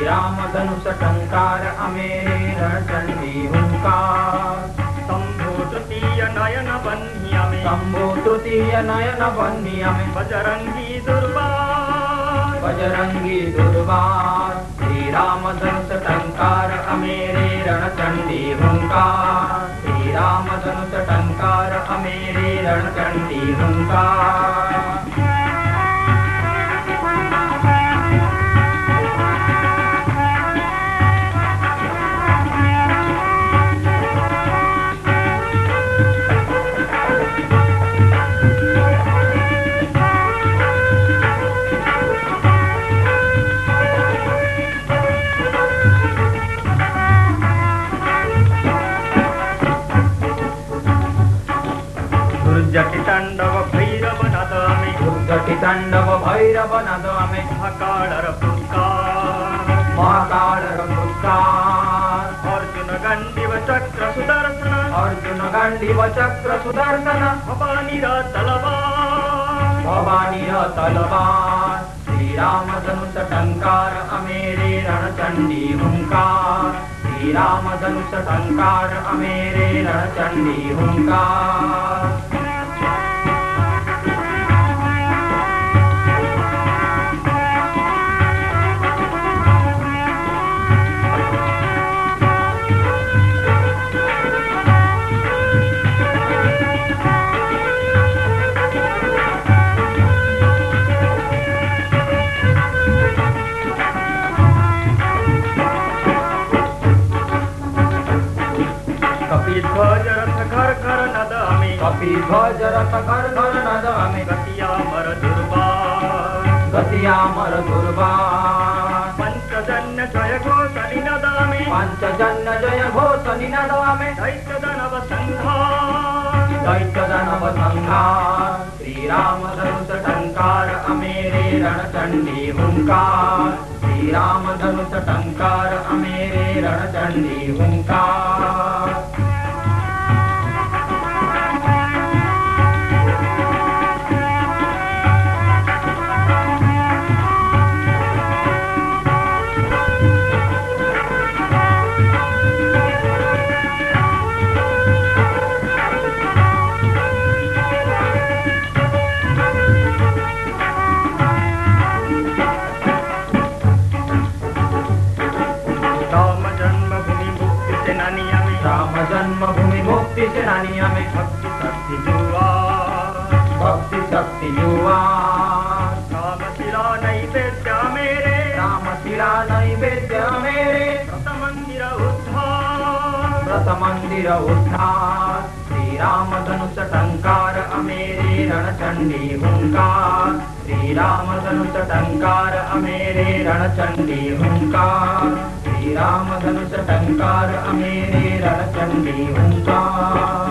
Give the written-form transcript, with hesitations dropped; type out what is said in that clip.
राम धनुष टंकार अमेरे रणचंडी हुंकार। शंभो तृतीय नयन बन्हिया में शंभो तृतीय नयन बन्हिया में बजरंगी दुर्बार बजरंगी दुर्बार। श्री राम धनुष टंकार अमेरे रणचंडी हुंकार। श्री राम धनुष टंकार अमेरे रणचंडी हुंकार। दुर्जटि तांडव भैरव नदामि दुर्जटि तांडव भैरव नदामि महाकाळर पुष्कार महाकाळर पुष्कार। अर्जुन गंडीव चक्र सुदर्शन अर्जुन गांडीव चक्र सुदर्शन भवानीर तलवार भवानीर तलवार। श्री राम धनुष टंकार अमेरे रणचंडी हुंकार। श्री राम धनुष टंकार अमेरे रणचंडी हुंकार। कपिध्वज रथ घर घर नदामि कपिध्वज रथ घर घर नदामि गतियामर दुर्बार गतियामर दुर्बार। पंचजन्य जय घोषणि नदामि पंचजन्य जय घोषणि नदामि दैत्य दानव संहार दैत्य दानव संहार। श्री राम धनुष टंकार अमेरे रणचंडी हुंकार। श्री राम धनुष टंकार अमेरे रणचंडी हुंकार। राम जन्मभूमि मुक्ति सेनानिया में भक्ति शक्ति जुआ भक्ति शक्ति युवा। राम शिला नैवेद्य मेरे राम शिला नैवेद्य मेरे व्रत मंदिर उद्धार व्रत मंदिर उद्धार। श्री राम धनुष टंकार अमेरे रणचंडी हुंकार। श्री राम धनुष टंकार अमेरे रणचंडी हुंकार। श्री राम धनुष टंकार अमेरे रणचंडी हुंकार।